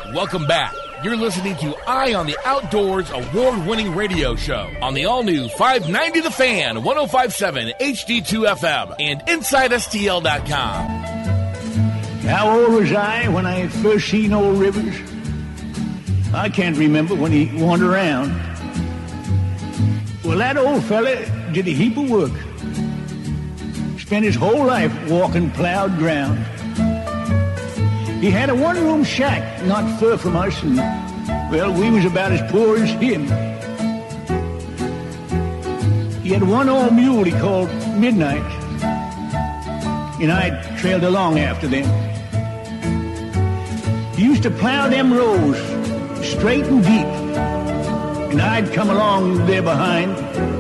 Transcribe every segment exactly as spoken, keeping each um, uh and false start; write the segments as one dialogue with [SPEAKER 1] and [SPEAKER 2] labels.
[SPEAKER 1] Welcome back. You're listening to Eye on the Outdoors award-winning radio show on the all-new five ninety The Fan, one oh five point seven H D two F M, and Inside S T L dot com.
[SPEAKER 2] How old was I when I first seen old Rivers? I can't remember when he wandered around. Well, that old fella did a heap of work. Spent his whole life walking plowed ground. He had a one-room shack not far from us, and, well, we was about as poor as him. He had one old mule he called Midnight, and I trailed along after them. He used to plow them rows straight and deep, and I'd come along there behind,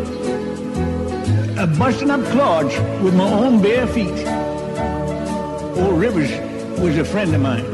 [SPEAKER 2] uh, busting up clods with my own bare feet. Old Rivers was a friend of mine.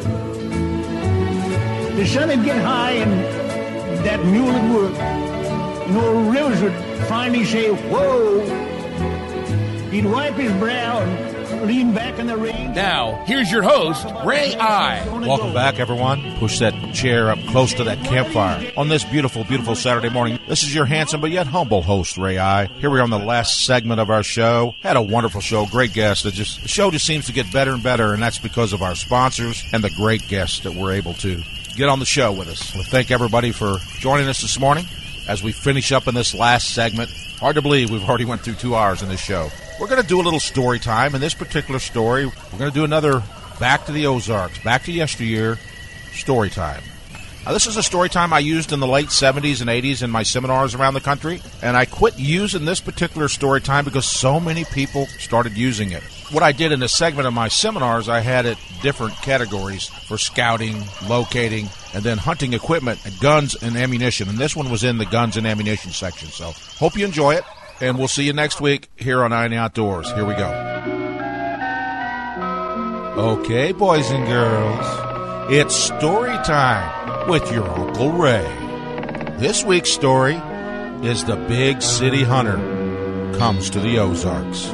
[SPEAKER 2] The sun would get high and that mule would work, and old Rivers would finally say, "Whoa!" He'd wipe his brow and lean back in the reins.
[SPEAKER 1] Now, here's your host, Ray I.
[SPEAKER 3] Welcome back, everyone. Push that chair up close to that campfire on this beautiful, beautiful Saturday morning. This is your handsome but yet humble host, Ray I. Here we are on the last segment of our show. Had a wonderful show, great guests. It just, the show just seems to get better and better, and that's because of our sponsors and the great guests that we're able to get on the show with us. We'll thank everybody for joining us this morning as we finish up in this last segment. Hard to believe we've already went through two hours in this show. We're going to do a little story time. In this particular story, we're going to do another Back to the Ozarks, Back to Yesteryear story time. Now, this is a story time I used in the late seventies and eighties in my seminars around the country, and I quit using this particular story time because so many people started using it. What I did in this segment of my seminars, I had it different categories for scouting, locating, and then hunting equipment, and guns and ammunition, and this one was in the guns and ammunition section. So hope you enjoy it, and we'll see you next week here on Eye on the Outdoors. Here we go. Okay, boys and girls, it's story time with your Uncle Ray. This week's story is The Big City Hunter Comes to the Ozarks.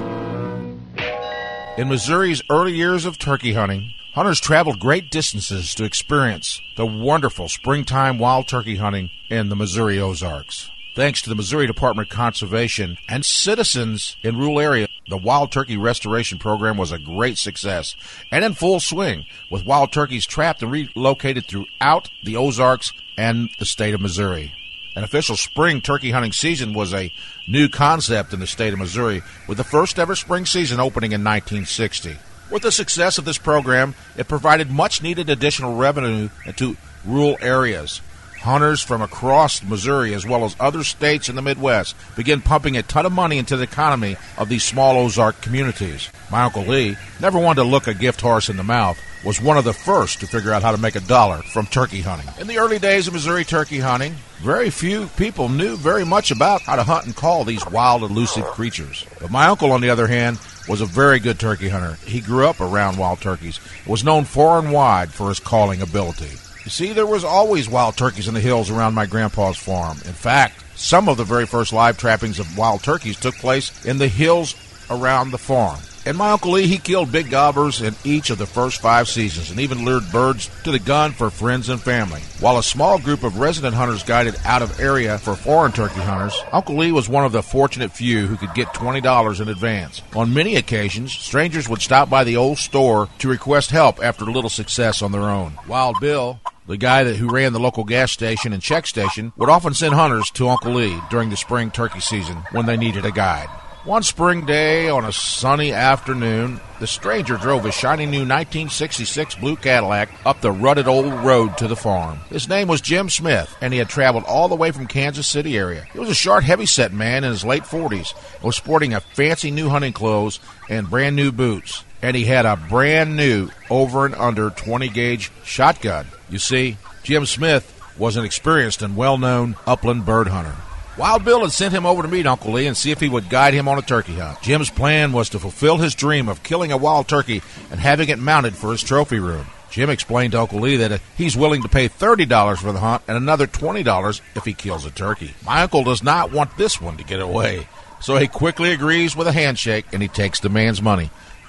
[SPEAKER 3] In Missouri's early years of turkey hunting, hunters traveled great distances to experience the wonderful springtime wild turkey hunting in the Missouri Ozarks. Thanks to the Missouri Department of Conservation and citizens in rural areas, the wild turkey restoration program was a great success and in full swing, with wild turkeys trapped and relocated throughout the Ozarks and the state of Missouri. An official spring turkey hunting season was a new concept in the state of Missouri, with the first ever spring season opening in nineteen sixty. With the success of this program, it provided much-needed additional revenue to rural areas. Hunters from across Missouri, as well as other states in the Midwest, began pumping a ton of money into the economy of these small Ozark communities. My Uncle Lee, never wanted to look a gift horse in the mouth, was one of the first to figure out how to make a dollar from turkey hunting. In the early days of Missouri turkey hunting, very few people knew very much about how to hunt and call these wild, elusive creatures. But my uncle, on the other hand, was a very good turkey hunter. He grew up around wild turkeys, was known far and wide for his calling ability. You see, there was always wild turkeys in the hills around my grandpa's farm. In fact, some of the very first live trappings of wild turkeys took place in the hills around the farm. And my Uncle Lee, he killed big gobblers in each of the first five seasons and even lured birds to the gun for friends and family. While a small group of resident hunters guided out of area for foreign turkey hunters, Uncle Lee was one of the fortunate few who could get twenty dollars in advance. On many occasions, strangers would stop by the old store to request help after little success on their own. Wild Bill, the guy that, who ran the local gas station and check station, would often send hunters to Uncle Lee during the spring turkey season when they needed a guide. One spring day on a sunny afternoon, the stranger drove his shiny new nineteen sixty-six blue Cadillac up the rutted old road to the farm. His name was Jim Smith, and he had traveled all the way from Kansas City area. He was a short, heavy-set man in his late forties, and was sporting a fancy new hunting clothes and brand new boots. And he had a brand new over and under twenty gauge shotgun. You see, Jim Smith was an experienced and well-known upland bird hunter. Wild Bill had sent him over to meet Uncle Lee and see if he would guide him on a turkey hunt. Jim's plan was to fulfill his dream of killing a wild turkey and having it mounted for his trophy room. Jim explained to Uncle Lee that he's willing to pay thirty dollars for the hunt and another twenty dollars if he kills a turkey. My uncle does not want this one to get away, so he quickly agrees with a handshake and he takes the man's money.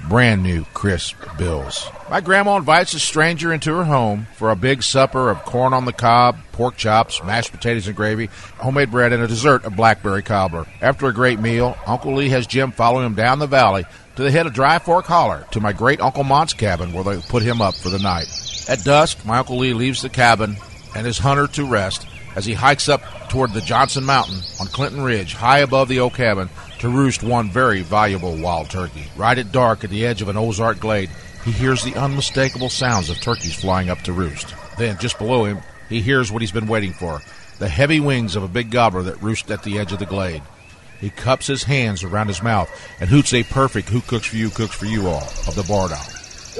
[SPEAKER 3] brand new crisp bills. My grandma invites a stranger into her home for a big supper of corn on the cob, pork chops, mashed potatoes and gravy, homemade bread, and a dessert of blackberry cobbler. After a great meal, Uncle Lee has Jim follow him down the valley to the head of Dry Fork Holler to my great Uncle Mont's cabin where they put him up for the night. At dusk, my Uncle Lee leaves the cabin and his hunter to rest as he hikes up toward the Johnson Mountain on Clinton Ridge, high above the old cabin, to roost one very valuable wild turkey. Right at dark, at the edge of an Ozark glade, he hears the unmistakable sounds of turkeys flying up to roost. Then, just below him, he hears what he's been waiting for, the heavy wings of a big gobbler that roosts at the edge of the glade. He cups his hands around his mouth and hoots a perfect "Who cooks for you, cooks for you all" of the barred owl.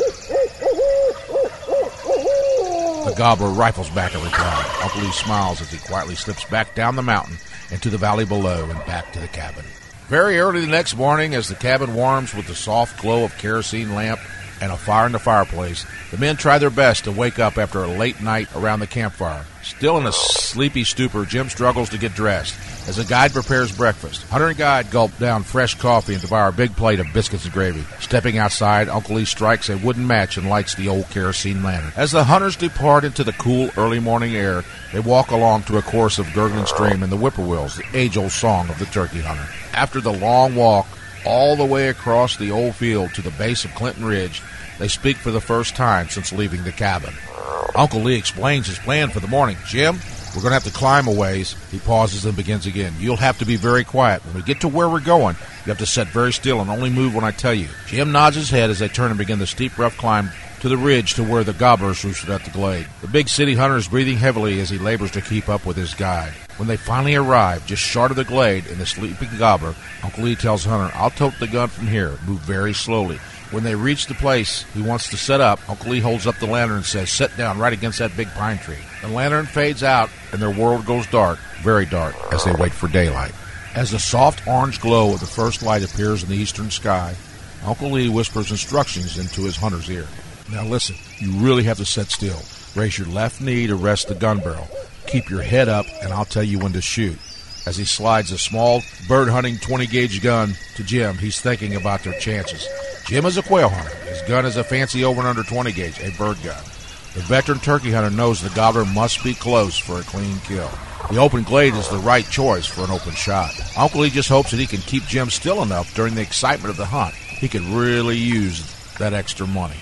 [SPEAKER 3] The gobbler rifles back a reply. Uncle Lee smiles as he quietly slips back down the mountain into the valley below and back to the cabin. Very early the next morning, as the cabin warms with the soft glow of kerosene lamp and a fire in the fireplace, the men try their best to wake up after a late night around the campfire. Still in a sleepy stupor, Jim struggles to get dressed as the guide prepares breakfast. Hunter and guide gulp down fresh coffee and devour a big plate of biscuits and gravy. Stepping outside, Uncle Lee strikes a wooden match and lights the old kerosene lantern. As the hunters depart into the cool early morning air, they walk along to a course of gurgling stream and the whippoorwills, the age-old song of the turkey hunter. After the long walk all the way across the old field to the base of Clinton Ridge, they speak for the first time since leaving the cabin. Uncle Lee explains his plan for the morning. "Jim, we're going to have to climb a ways." He pauses and begins again. "You'll have to be very quiet. When we get to where we're going, you have to sit very still and only move when I tell you." Jim nods his head as they turn and begin the steep, rough climb to the ridge to where the gobblers roosted at the glade. The big city hunter is breathing heavily as he labors to keep up with his guide. When they finally arrive, just short of the glade and the sleeping gobbler, Uncle Lee tells Hunter, "I'll tote the gun from here. Move very slowly." When they reach the place he wants to set up, Uncle Lee holds up the lantern and says, "Sit down right against that big pine tree." The lantern fades out, and their world goes dark, very dark, as they wait for daylight. As the soft orange glow of the first light appears in the eastern sky, Uncle Lee whispers instructions into his hunter's ear. "Now listen, you really have to sit still. Raise your left knee to rest the gun barrel. Keep your head up, and I'll tell you when to shoot." As he slides a small bird-hunting twenty-gauge gun to Jim, he's thinking about their chances. Jim is a quail hunter. His gun is a fancy over and under twenty gauge, a bird gun. The veteran turkey hunter knows the gobbler must be close for a clean kill. The open glade is the right choice for an open shot. Uncle Lee just hopes that he can keep Jim still enough during the excitement of the hunt. He could really use that extra money.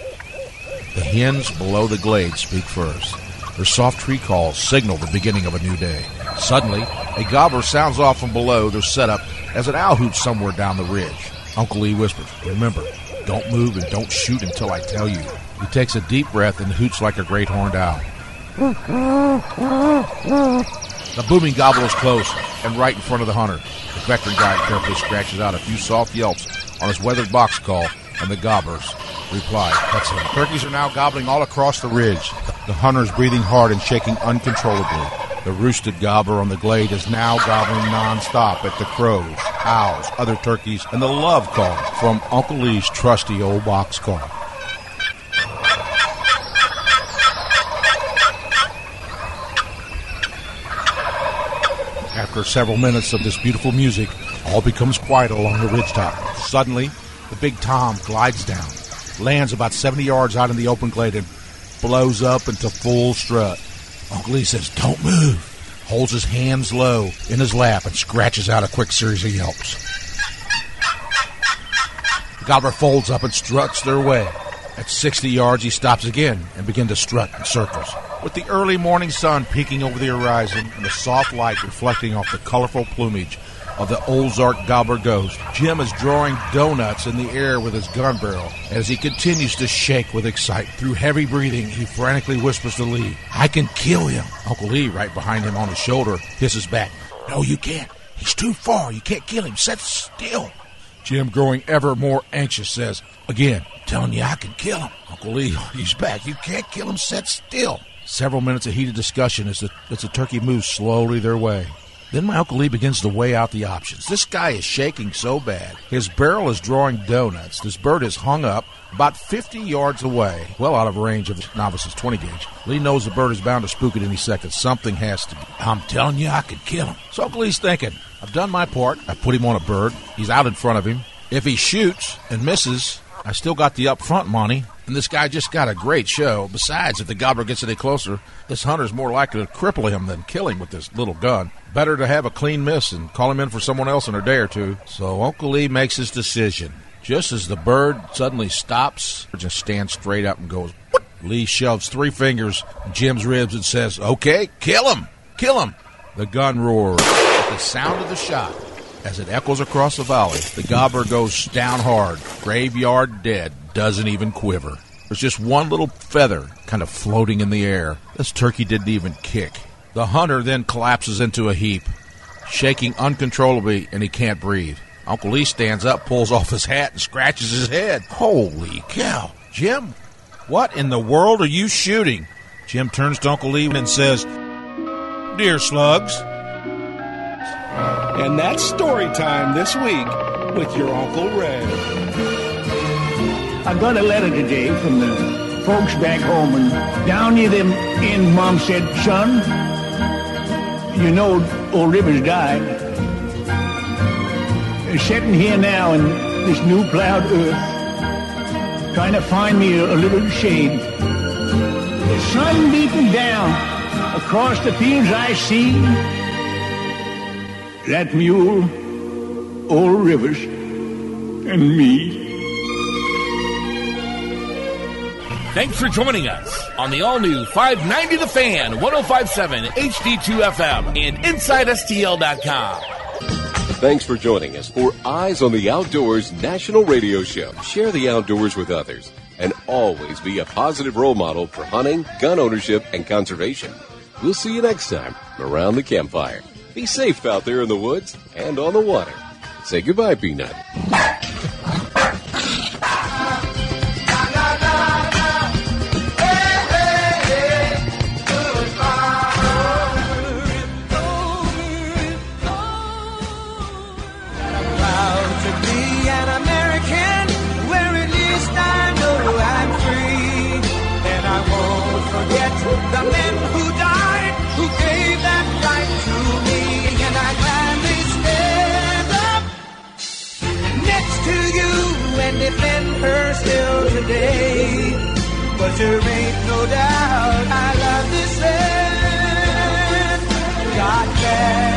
[SPEAKER 3] The hens below the glade speak first. Their soft tree calls signal the beginning of a new day. Suddenly, a gobbler sounds off from below their setup as an owl hoots somewhere down the ridge. Uncle Lee whispers, "Remember, don't move and don't shoot until I tell you." He takes a deep breath and hoots like a great horned owl. The booming gobble is close and right in front of the hunter. The veteran guide carefully scratches out a few soft yelps on his weathered box call, and the gobblers reply, "That's him." Turkeys are now gobbling all across the ridge. The hunter's breathing hard and shaking uncontrollably. The roosted gobbler on the glade is now gobbling nonstop at the crows, owls, other turkeys, and the love call from Uncle Lee's trusty old box call. After several minutes of this beautiful music, all becomes quiet along the ridgetop. Suddenly, the big tom glides down, lands about seventy yards out in the open glade, and blows up into full strut. Uncle Lee says, "Don't move," holds his hands low in his lap, and scratches out a quick series of yelps. The gobbler folds up and struts their way. At sixty yards, he stops again and begins to strut in circles. With the early morning sun peeking over the horizon and the soft light reflecting off the colorful plumage of the Ozark gobbler ghost, Jim is drawing donuts in the air with his gun barrel as he continues to shake with excitement. Through heavy breathing, he frantically whispers to Lee, "I can kill him." Uncle Lee, right behind him on his shoulder, hisses back, "No, you can't. He's too far. You can't kill him. Sit still." Jim, growing ever more anxious, says, "Again, I'm telling you I can kill him." Uncle Lee, he's back. "You can't kill him. Sit still." Several minutes of heated discussion as the, as the turkey moves slowly their way. Then my Uncle Lee begins to weigh out the options. This guy is shaking so bad. His barrel is drawing donuts. This bird is hung up about fifty yards away, well out of range of the novice's twenty gauge. Lee knows the bird is bound to spook at any second. Something has to be. "I'm telling you, I could kill him." So Uncle Lee's thinking, "I've done my part. I put him on a bird. He's out in front of him. If he shoots and misses, I still got the upfront money, and this guy just got a great show. Besides, if the gobbler gets any closer, this hunter's more likely to cripple him than kill him with this little gun. Better to have a clean miss and call him in for someone else in a day or two. So Uncle Lee makes his decision. Just as the bird suddenly stops, just stands straight up and goes, "What?" Lee shoves three fingers in Jim's ribs and says, "Okay, kill him, kill him." The gun roars at the sound of the shot. As it echoes across the valley, the gobbler goes down hard, graveyard dead, doesn't even quiver. There's just one little feather kind of floating in the air. This turkey didn't even kick. The hunter then collapses into a heap, shaking uncontrollably, and he can't breathe. Uncle Lee stands up, pulls off his hat, and scratches his head. Holy cow. Jim, what in the world are you shooting? Jim turns to Uncle Lee and says, "Deer slugs."
[SPEAKER 4] And that's story time this week with your Uncle Ray.
[SPEAKER 2] I got a letter today from the folks back home, and down near them end, Mom said, "Son, you know old Rivers died. They're sitting here now in this new plowed earth, trying to find me a, a little shade. The sun beating down across the fields I see. That mule, old Rivers, and me."
[SPEAKER 1] Thanks for joining us on the all-new five ninety The Fan, one oh five point seven H D two F M, and Inside S T L dot com.
[SPEAKER 5] Thanks for joining us for Eyes on the Outdoors National Radio Show. Share the outdoors with others, and always be a positive role model for hunting, gun ownership, and conservation. We'll see you next time around the campfire. Be safe out there in the woods and on the water. Say goodbye, Peanut.
[SPEAKER 6] The men who died, who gave that right to me, and I gladly stand up next to you and defend her still today. But there ain't no doubt I love this land. God bless.